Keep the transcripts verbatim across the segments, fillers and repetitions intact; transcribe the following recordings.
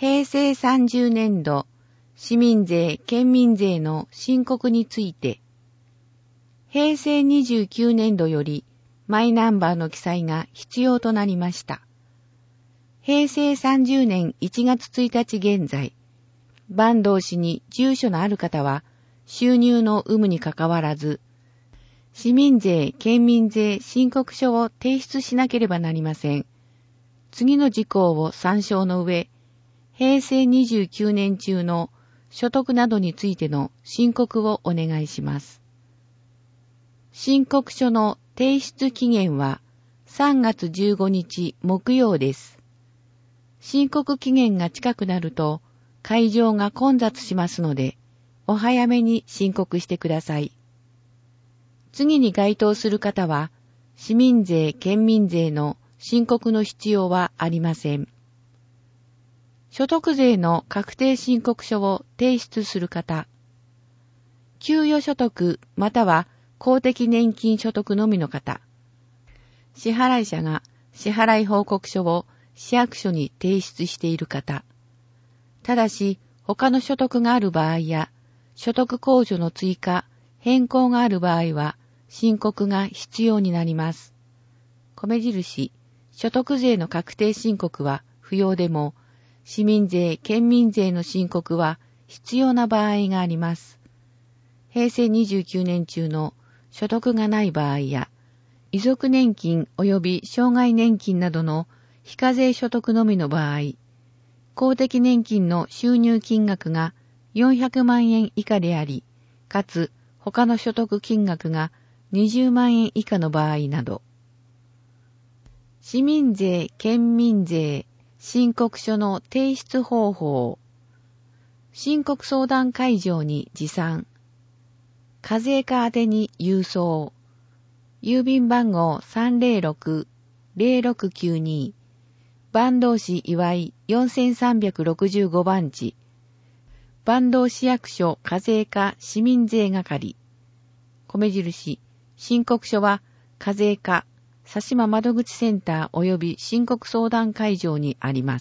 へいせいさんじゅうねんど市民税・県民税の申告について、へいせいにじゅうきゅうねんどよりマイナンバーの記載が必要となりました。へいせいさんじゅうねんいちがつついたち現在、坂東市に住所のある方は収入の有無にかかわらず、市民税・県民税申告書を提出しなければなりません。次の事項を参照の上、へいせいにじゅうきゅうねん中の所得などについての申告をお願いします。申告書の提出期限はさんがつじゅうごにち木曜です。申告期限が近くなると会場が混雑しますので、お早めに申告してください。次に該当する方は、市民税・県民税の申告の必要はありません。所得税の確定申告書を提出する方、給与所得または公的年金所得のみの方、支払い者が支払い報告書を市役所に提出している方、ただし他の所得がある場合や、所得控除の追加、変更がある場合は申告が必要になります。米印、所得税の確定申告は不要でも、市民税・県民税の申告は必要な場合があります。へいせいにじゅうきゅうねん中の所得がない場合や、遺族年金及び障害年金などの非課税所得のみの場合、公的年金の収入金額がよんひゃくまんえん以下であり、かつ他の所得金額がにじゅうまんえん以下の場合など、市民税・県民税申告書の提出方法、申告相談会場に持参、課税課宛てに郵送、郵便番号 さんぜろろくーぜろろくきゅうに、坂東市岩井よんさんろくごばんち、坂東市役所課税課市民税係、米印、申告書は課税課佐島窓口センター及び申告相談会場にあります。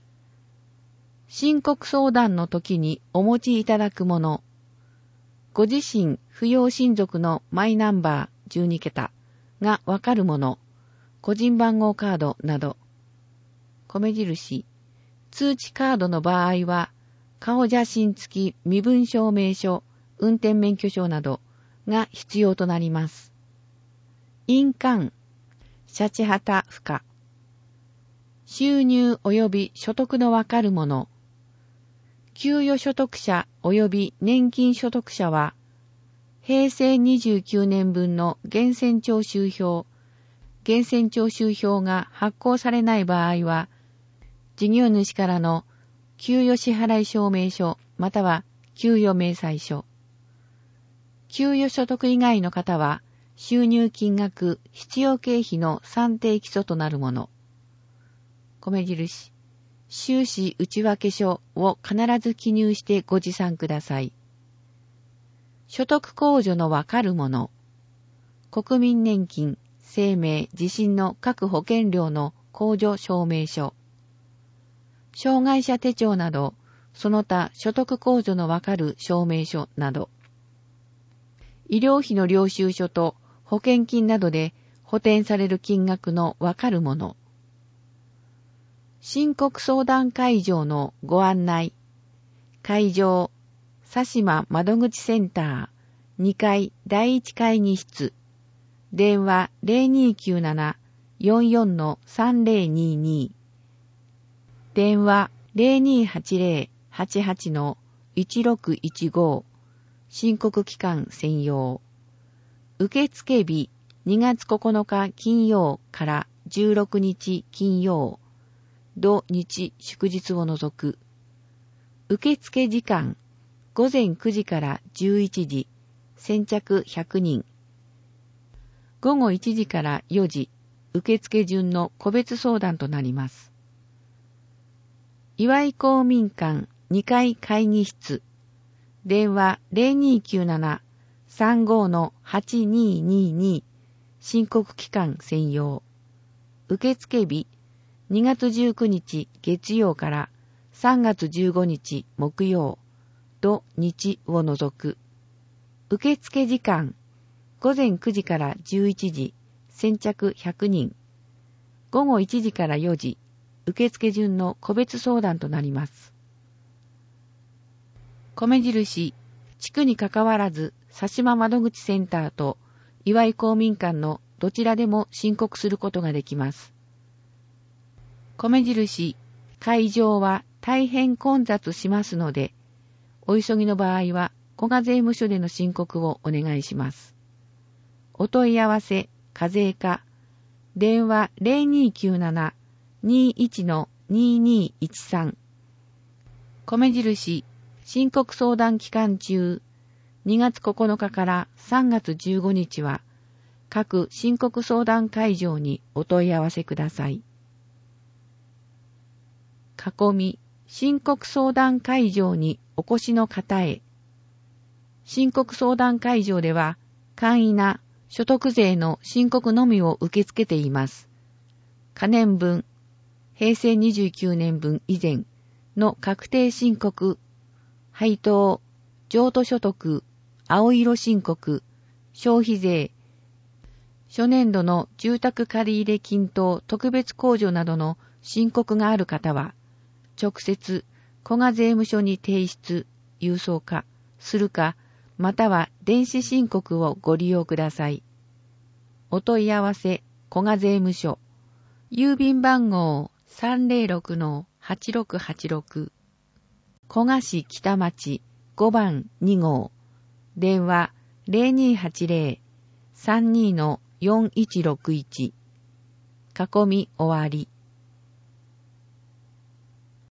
申告相談の時にお持ちいただくもの、ご自身扶養親族のマイナンバーじゅうにけたがわかるもの、個人番号カードなど、米印、通知カードの場合は、顔写真付き身分証明書、運転免許証などが必要となります。印鑑、シャチハタ付加、収入及び所得のわかるもの、給与所得者及び年金所得者は、へいせいにじゅうきゅうねんぶんの源泉徴収票、源泉徴収票が発行されない場合は、事業主からの給与支払い証明書または給与明細書。給与所得以外の方は、収入金額、必要経費の算定基礎となるもの。米印、収支内訳書を必ず記入してご持参ください。所得控除のわかるもの。国民年金、生命、地震の各保険料の控除証明書。障害者手帳など、その他所得控除のわかる証明書など。医療費の領収書と保険金などで補填される金額のわかるもの。申告相談会場のご案内。会場、佐島窓口センター、にかいだいいち会議室。電話 ゼロにきゅうなな よんよん さんぜろにに。電話 ゼロにはちゼロ はちはち いちろくいちご。申告期間専用。受付日にがつここのか金曜からじゅうろくにち金曜。土日祝日を除く。受付時間ごぜんくじからじゅういちじ。先着ひゃくにん。ごごいちじからよじ。受付順の個別相談となります。岩井公民館にかい会議室。電話 ゼロにきゅうなな さんご はちににに。申告期間専用。受付日にがつじゅうくにち月曜からさんがつじゅうごにち木曜、土日を除く。受付時間、ごぜんくじからじゅういちじ、先着ひゃくにん。ごごいちじからよじ、受付順の個別相談となります。米印、地区にかかわらず、佐島窓口センターと岩井公民館のどちらでも申告することができます。米印、会場は大変混雑しますので、お急ぎの場合は、古賀税務署での申告をお願いします。お問い合わせ、課税課、電話 ゼロにーきゅうなな にーいち にーにーいちさん。米印、申告相談期間中、にがつここのかからさんがつじゅうごにちは、各申告相談会場にお問い合わせください。囲み、申告相談会場にお越しの方へ。申告相談会場では、簡易な所得税の申告のみを受け付けています。可年分、へいせいにじゅうきゅうねんぶん以前の確定申告、配当、譲渡所得、青色申告、消費税、初年度の住宅借入金等特別控除などの申告がある方は、直接、古賀税務署に提出、郵送か、するか、または電子申告をご利用ください。お問い合わせ、古賀税務署。郵便番号 さんぜろろくのはちろくはちろく。古賀市北町ごばんにごう。電話 ゼロにーはちゼロ さんにーのよんいちろくいち。囲み終わり。